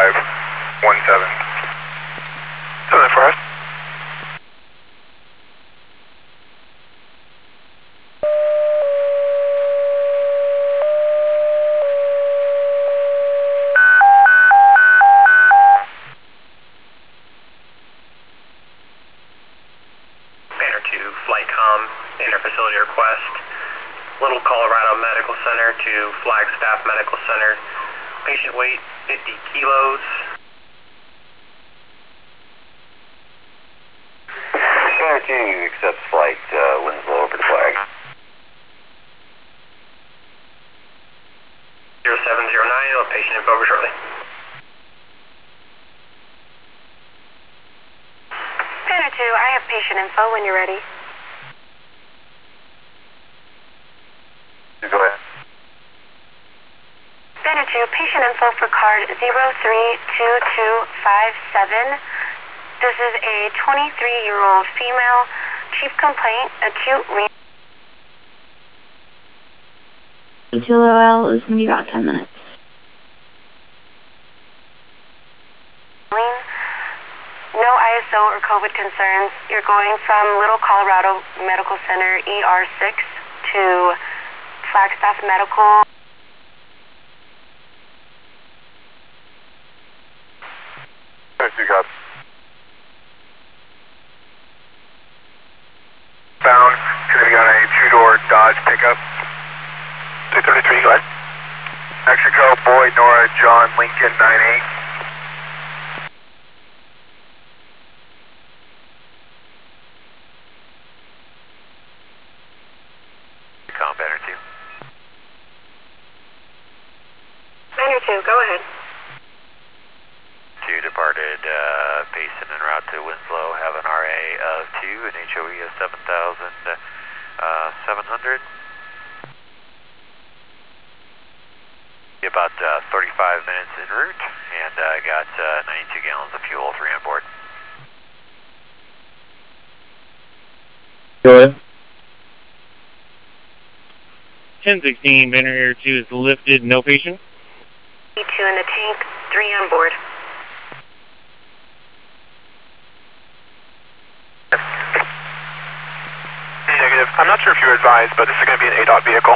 3517. 7-4. Banner 2, Flightcom, interfacility request. Little Colorado Medical Center to Flagstaff Medical Center. Patient weight 50 kilos. Banner 2 accepts flight Winslow over the flag. 0709, I'll patient info over shortly. Banner 2, I have patient info when you're ready. Go ahead. Banner 2, patient info for card 032257. This is a 23-year-old female. Chief complaint, acute renal. 2OL is going to be about 10 minutes. No ISO or COVID concerns. You're going from Little Colorado Medical Center ER6 to Flagstaff Medical. You got Bound, gonna be on a two-door Dodge pickup. 333, go ahead. Mexico, Boyd, Nora, John, Lincoln, 98. Com Banner 2. Banner 2, go ahead. 2 departed Payson en route to Winslow, have an RA of 2 and HOE of 7,700. About 35 minutes en route, and got 92 gallons of fuel, 3 on board. Go ahead. 1016, Banner Air 2 is lifted, no patient. 2 in the tank, 3 on board. Negative. I'm not sure if you were advised, but this is going to be an ADOT vehicle.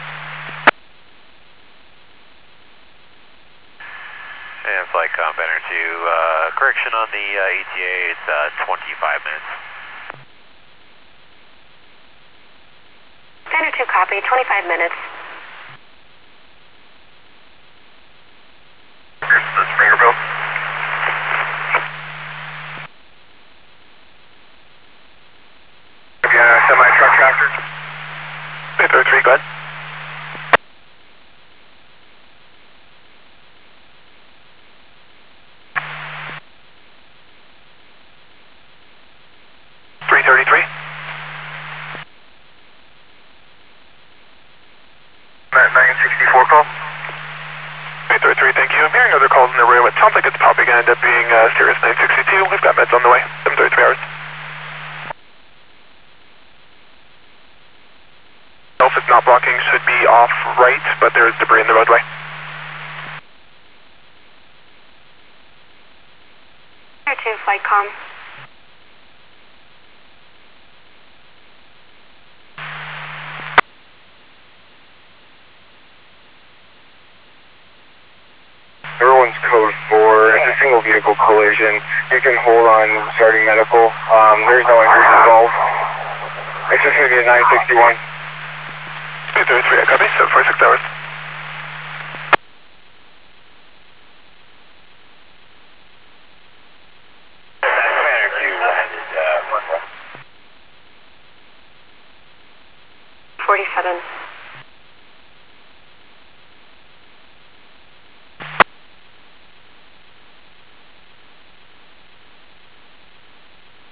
And Flightcom Banner 2, correction on the ETA, it's 25 minutes. Banner 2 copy, 25 minutes. Here's the Springerville. Semi-truck tractor. 333, go ahead. Met 964 call. 333, thank you. I'm hearing other calls in the room. It sounds like it's probably going to end up being Sirius 962. We've got meds on the way. 733 hours. If it's not blocking, should be off right, but there's debris in the roadway. Banner 2, Flightcom. Everyone's code 4. It's a single vehicle collision. You can hold on starting medical. There's no injuries involved. It's just going to be a 961. 333, I copy. 746 hours. Banner 2 landed 47.